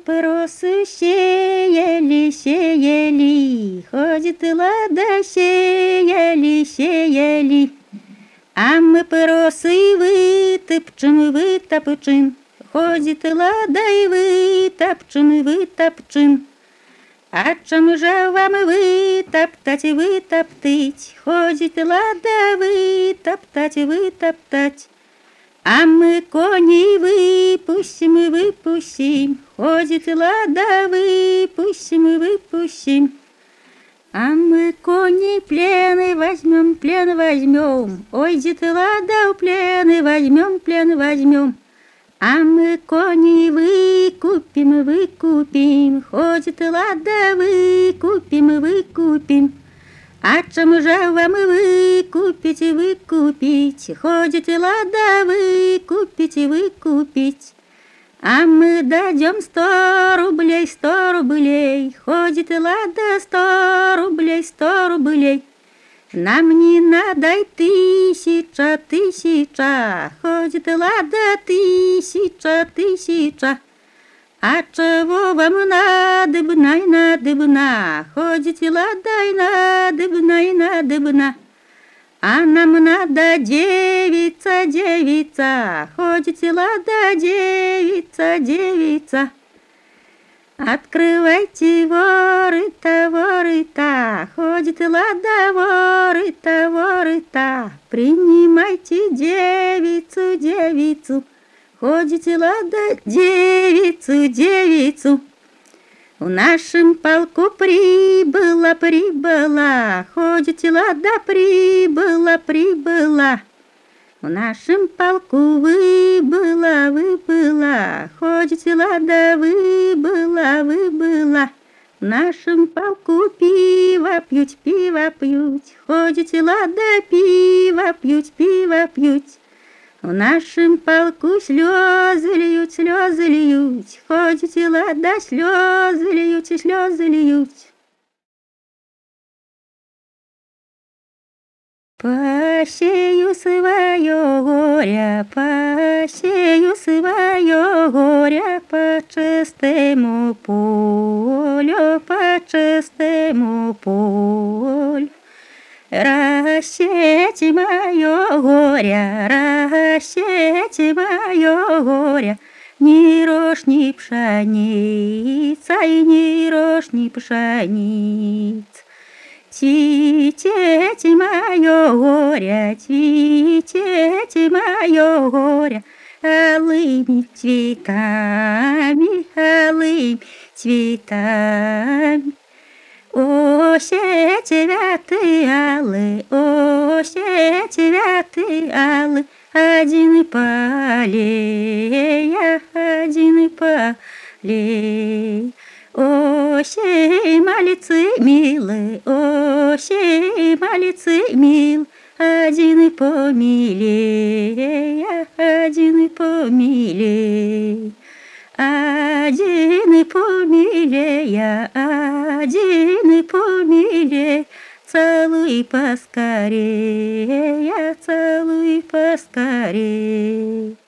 папиросы сеяли, сеяли, ходит и лада сеяли, сеяли. А мы папиросы вытопчем, вытопчем, ходит и лада и вытопчем, вытопчем. А чем же вам вытоптать и вытоптать, ходит и лада вытоптать и вытоптать. А мы коней выпустим и выпустим, ходит и лада выпустим и выпустим. А мы коней плены возьмем, плен возьмем, ой, дит и лада у плены возьмем, плен возьмем. А мы коней выкупим и выкупим, ходит и лада выкупим и выкупим. А чем же вам выкупить и выкупить, ходит и лада выкупить и выкупить. А мы дадим 100 рублей, 100 рублей, ходит и лада 100 рублей, 100 рублей. Нам не надо и 1000, 1000, ходит и лада 1000, 1000. А чего вам надобно и надобно, ходит и лада и надобно и надобно. А нам надо девица, девица, ходит и лада девица, девица. Открывайте воры-то, воры-то, ходит и лада воры-то, воры-то. Принимайте девицу, девицу, ходит и лада девицу, девицу. В нашем полку прибыла, прибыла, ходит и лада прибыла, прибыла. В нашем полку выбыла, выбыла, ходит и лада выбыла, выбыла. В нашем полку пиво пьют, пиво пьют, ходит и лада пиво пьют, пиво пьют. В нашем полку слезы льют, слезы льют, ходит и лада слезы льют, и слезы льют. Посею свое горе, посею свое горе по чистому полю, по чистому полю. Рассейте мое горе, рассейте мое горе, ни рожь, ни пшеница, и ни рожь, ни пшеница. Цветите мое горе, цветите мое горе, алыми цветами, алыми цветами. О, сетевятые алы, о, сетевятые алы, один и полей, один и полей. О, сей малицы милы, о, сей малицы мил, один и помилей, один и помилей. Один и помилей, один и помилей, целуй поскорей, целуй поскорей.